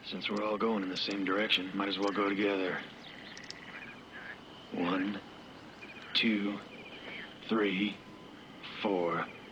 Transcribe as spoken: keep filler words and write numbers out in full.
Since we're all going in the same direction, might as well go together. One, two, three, four.